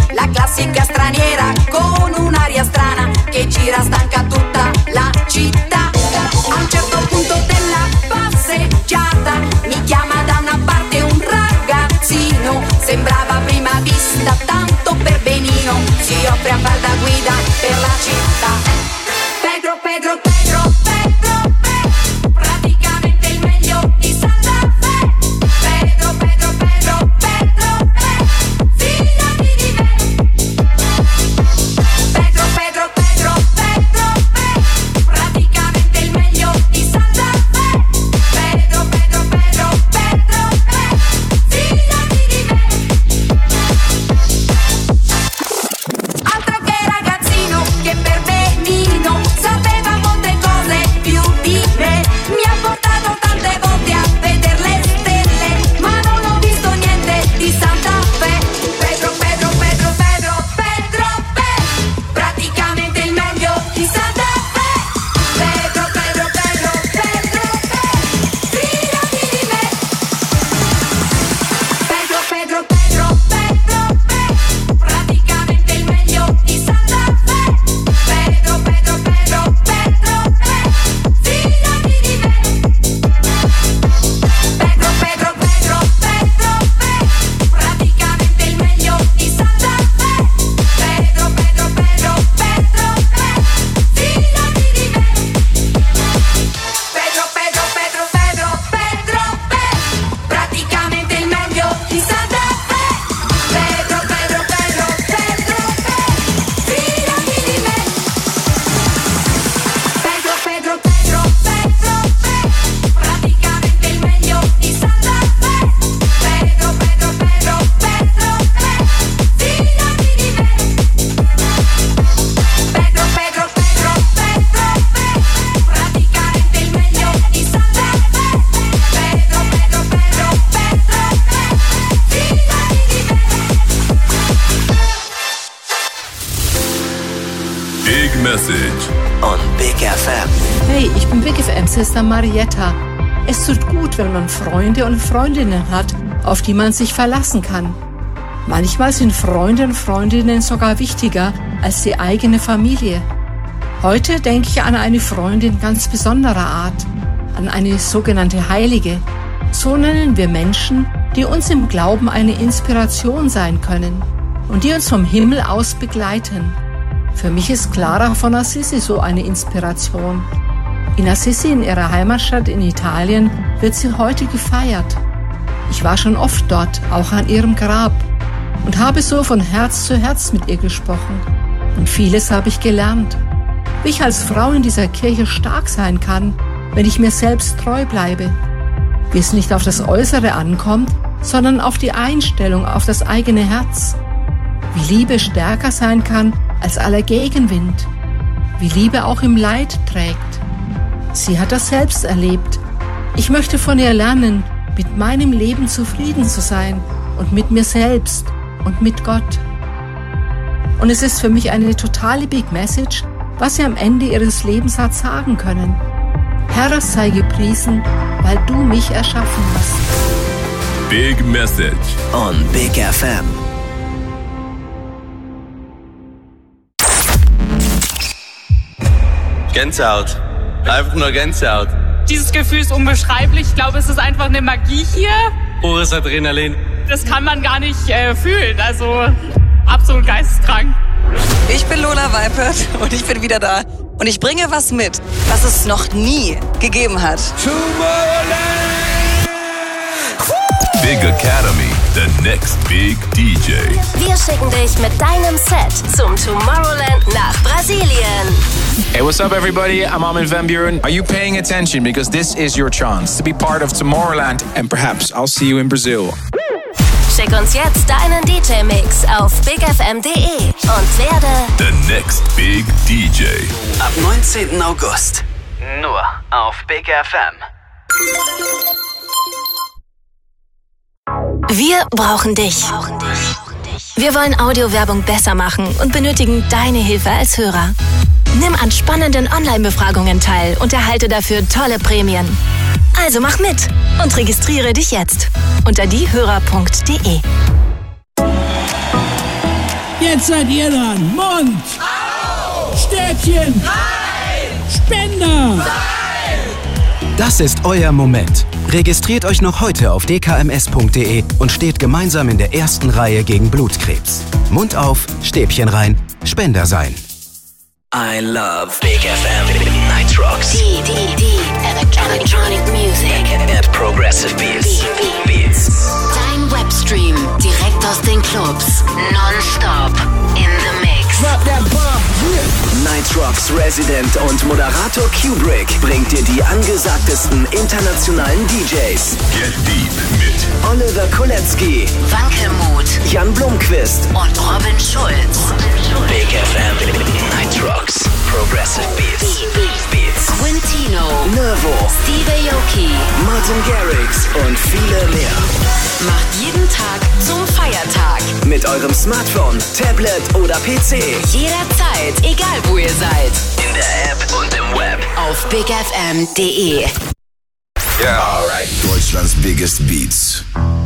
la classica straniera con un'aria strana che gira stanca tutta la città. A un certo punto della passeggiata mi chiama da una parte un ragazzino, sembrava a prima vista tanto per benino, si offre a far da guida per la città. Pedro, Pedro, Pedro, Pedro, Pedro, praticamente il meglio di Santa Fe. Pedro, Pedro, Pedro, Pedro, Pedro, fidati di me. Pedro, Pedro, Pedro, Pedro, Pedro, praticamente il meglio di Santa Fe. Pedro, Pedro, Pedro, Pedro, Pedro, fidati di me. Altro che ragazzino che per benino sapeva molte cose più di me. Mi ha portato tante volte a vedere le stelle, ma non ho visto niente di Santa Fe. Pedro, Pedro, Pedro, Pedro, Pedro, Pedro, praticamente il meglio di Santa Fe. Pedro, Pedro, Pedro, Pedro, Pedro, fidati di me. Pedro, Pedro, Pedro, Pedro, Pedro, praticamente il meglio di Santa Fe. Pedro, Pedro, Pedro, Pedro, Pedro, fidati di me. Pedro, Pedro, Pedro, Pedro, Pedro, praticamente il meglio di Santa Fe. Pedro, Pedro, Pedro, Pedro, Pedro, fidati di me. Pedro, Pedro, Pedro, Pedro, Pedro, Pedro, praticamente il meglio di Santa Fe. Pedro, Pedro, Pedro, Pedro, Pedro, fidati di me. Pedro, Pedro, Pedro, Pedro, Pedro, praticamente il meglio di Santa Fe. Pedro, Pedro, Pedro, Pedro, Pedro, fidati di me. Pedro, Pedro, Pedro, Pedro, Pedro, praticamente il meglio di Santa Fe. Pedro, Pedro, Pedro, Pedro, Pedro, fidati di me. Big Message on Big FM. Hey, ich bin Big FM-Sister Marietta. Es tut gut, wenn man Freunde und Freundinnen hat, auf die man sich verlassen kann. Manchmal sind Freunde und Freundinnen sogar wichtiger als die eigene Familie. Heute denke ich an eine Freundin ganz besonderer Art, an eine sogenannte Heilige. So nennen wir Menschen, die uns im Glauben eine Inspiration sein können und die uns vom Himmel aus begleiten. Für mich ist Clara von Assisi so eine Inspiration. In Assisi, in ihrer Heimatstadt in Italien, wird sie heute gefeiert. Ich war schon oft dort, auch an ihrem Grab, und habe so von Herz zu Herz mit ihr gesprochen. Und vieles habe ich gelernt. Wie ich als Frau in dieser Kirche stark sein kann, wenn ich mir selbst treu bleibe. Wie es nicht auf das Äußere ankommt, sondern auf die Einstellung, auf das eigene Herz. Wie Liebe stärker sein kann als aller Gegenwind. Wie Liebe auch im Leid trägt. Sie hat das selbst erlebt. Ich möchte von ihr lernen, mit meinem Leben zufrieden zu sein und mit mir selbst und mit Gott. Und es ist für mich eine totale Big Message, was sie am Ende ihres Lebens hat sagen können. Herr, sei gepriesen, weil du mich erschaffen hast. Big Message on Big FM. Gänsehaut. Einfach nur Gänsehaut. Dieses Gefühl ist unbeschreiblich. Ich glaube, es ist einfach eine Magie hier. Pures Adrenalin. Das kann man gar nicht fühlen. Also absolut geisteskrank. Ich bin Lola Weipert und ich bin wieder da. Und ich bringe was mit, was es noch nie gegeben hat. Big Academy, the next big DJ. Wir schicken dich mit deinem Set zum Tomorrowland nach Brasilien. Hey, what's up everybody? I'm Armin van Buuren. Are you paying attention? Because this is your chance to be part of Tomorrowland and perhaps I'll see you in Brazil. Schick uns jetzt deinen DJ-Mix auf bigfm.de und werde The next big DJ. Ab 19. August. Nur auf Big FM. Wir brauchen dich. Wir wollen Audiowerbung besser machen und benötigen deine Hilfe als Hörer. Nimm an spannenden Online-Befragungen teil und erhalte dafür tolle Prämien. Also mach mit und registriere dich jetzt unter diehörer.de. Jetzt seid ihr dran. Mund. Au. Stäbchen. Nein. Spender. Nein. Das ist euer Moment. Registriert euch noch heute auf dkms.de und steht gemeinsam in der ersten Reihe gegen Blutkrebs. Mund auf, Stäbchen rein, Spender sein. I love Big FM Nitrox. Electronic Music. And Progressive Beats. Dein Webstream direkt aus den Clubs. Non-stop in the mix. Nitrox Resident und Moderator Kubrick bringt dir die angesagtesten internationalen DJs. Get Deep mit Oliver Kolecki, Wankelmut, Jan Blomqvist und Robin Schulz. Big FM Nitrox. Progressive Beats. Quintino, Nervo, Steve Aoki, Martin Garrix und viele mehr. Macht jeden Tag zum Feiertag. Mit eurem Smartphone, Tablet oder PC. Jederzeit, egal wo ihr seid. In der App und im Web. Auf bigfm.de. Yeah, alright. Deutschlands biggest beats.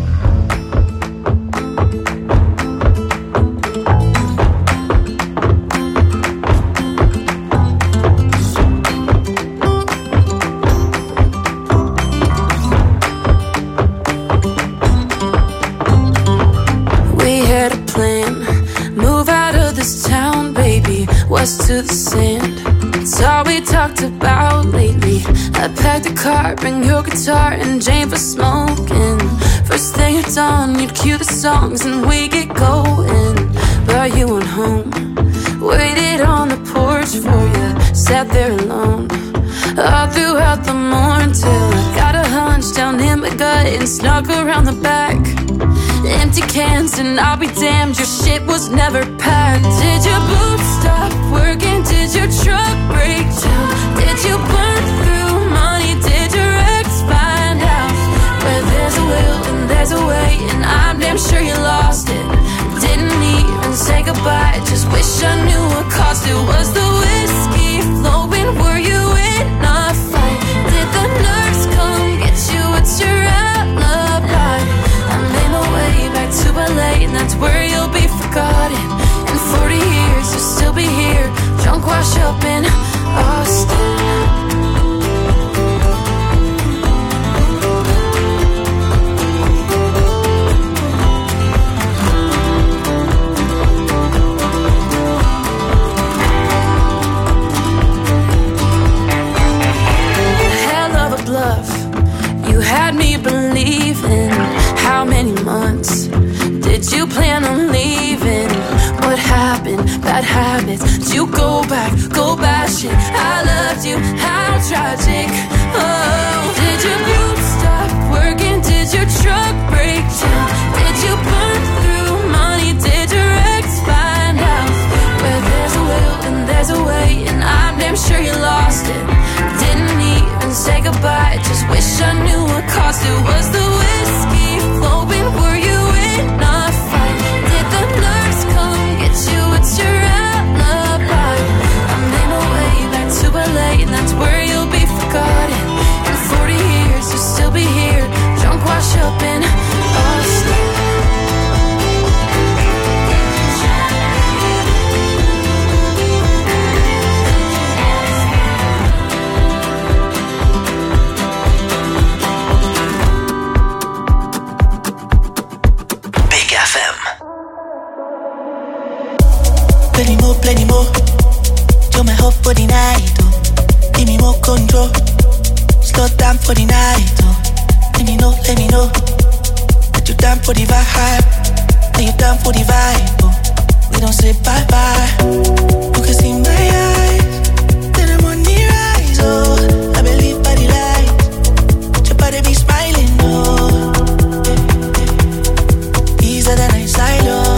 To the sand, it's all we talked about lately. I packed a car, bring your guitar and Jane for smoking. First thing at dawn, you'd cue the songs and we get going. But you went home, waited on the porch for you, sat there alone all throughout the morning till I got a hunch down in my gut and snuck around the back. Empty cans and I'll be damned, your shit was never packed. Did your boots stop working? Did your truck break down? Did you burn through money? Did your ex find out? Where there's a will and there's a way, and I'm damn sure you lost it. Didn't even say goodbye, just wish I knew what cost it. Was the whiskey flowing? Were you in a fight? Did the nurse come get you? What's your alibi? I made my way back to LA, and that's where you'll be forgotten. In 40 years, you'll still be here, drunk, washed up in Austin. Hell of a bluff, you had me believing. How many months did you plan on leaving? What happened? Bad habits. Did you go bash it? I loved you, how tragic. Oh, did your boots stop working? Did your truck break down? Did you burn through money? Did your ex find out? Where there's a will and there's a way, and I'm damn sure you lost it. Didn't even say goodbye, just wish I knew what cost it. Was the whiskey flowing? Were you in a fight? Did the nurse come get you? What's your alibi? I made my way back to LA, and that's where you'll be forgotten. In 40 years, you'll still be here, drunk, wash up in Austin. Plenty more. You're my hope for the night, oh. Give me more control. Slow down for the night, oh. Let me know. That you down for the vibe. That you down for the vibe, oh. We don't say bye-bye. You can see my eyes, then I'm on the rise, oh. I believe by the light. Your body be smiling, oh. Easier than I silo.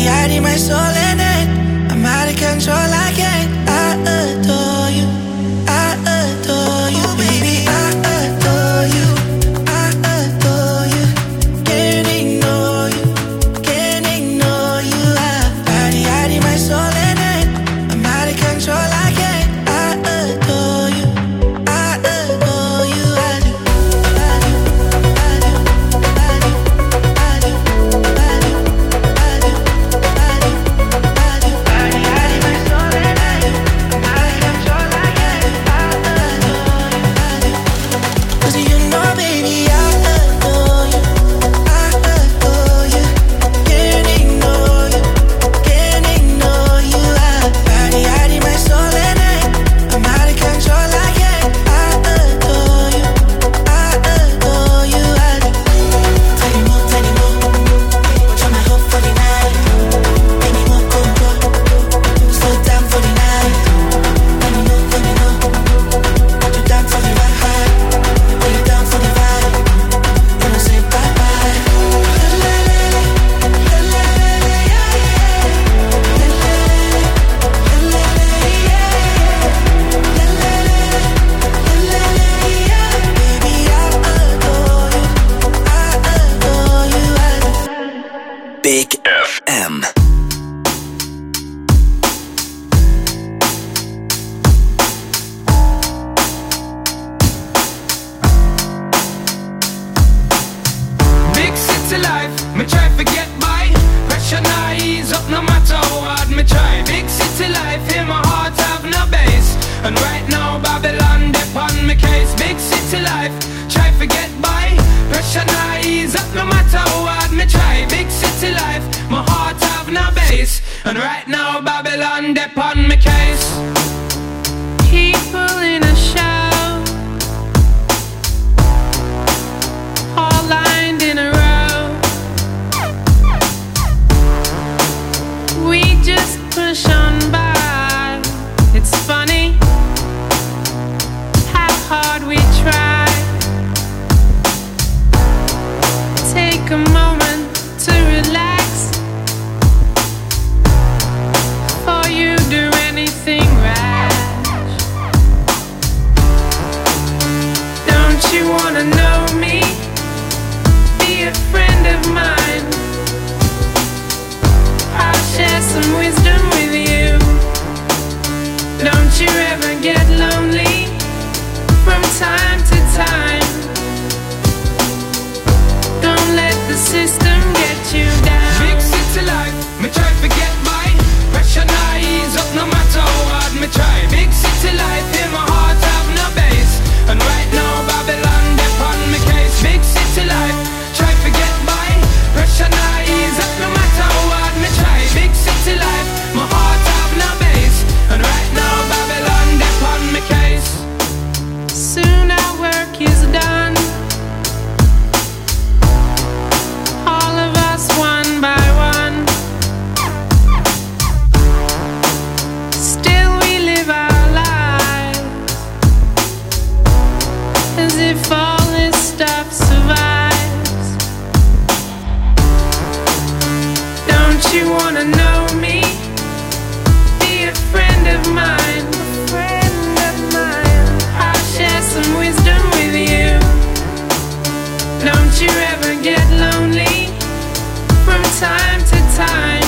hiding my soul in it. I'm out of control, I can't. I adore you, I adore you, baby, I adore you, I adore you. Can't ignore you, can't ignore you. I'm hiding my soul in it. I'm out of control, I can't. I adore you, I adore you, I do, I do, I do, I do, I do, I do, I do, I do, I do. Hiding my soul in it. I'm out of control, I can't. I adore you, I do. 'Cause you know, baby, I adore you, I adore you. Can't ignore you, can't ignore you. I'm hiding my soul in it. I'm out of control, I can't. I adore you, I adore you, I do. Plenty more, try my hope for the night. Any more control, slow down for the night. Let me know, you down for the ride. Are you down for the vibe? You don't say bye-bye. Baby, I adore you, I adore you, I do. Big FM. Big city life, me try forget by. Pressure not ease up no matter how hard me try. Big city life, in my heart have no base. And right now Babylon dip on me case. Big city life, try forget by. Pressure not ease up no matter how hard me try. Big city life, my heart have no base. And right now Babylon dip on me case. People in a show, all lined in a row. We just push on by. It's funny how hard we try. Take a moment to relax. Before you do anything rash. Don't you wanna know me? Be a friend of mine. I'll share some wisdom with you. Don't you ever get lonely from time to time. Don't let the system get you down. Big city life, me try forget by. Pressure not ease up no matter how hard me try. Big city life, in my heart have no base. And right now Babylon dip on me case. Big city life, try forget by. Pressure not ease up no matter how hard me try. Big city life, my heart have no base. And right now Babylon dip on me case. Soon our work is done. All of us one by one. Still we live our lives as if all this stuff survives. Don't you wanna know me? Be a friend of mine. I'll share some wisdom with you. Don't you ever get lonely from time to time.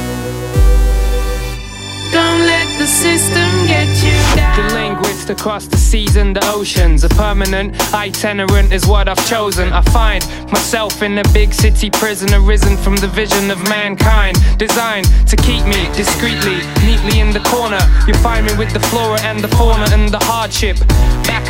Don't let the system get you down. The linguist across the seas and the oceans. A permanent itinerant is what I've chosen. I find myself in a big city prison, arisen from the vision of mankind, designed to keep me discreetly, neatly in the corner. You find me with the flora and the fauna and the hardship. Back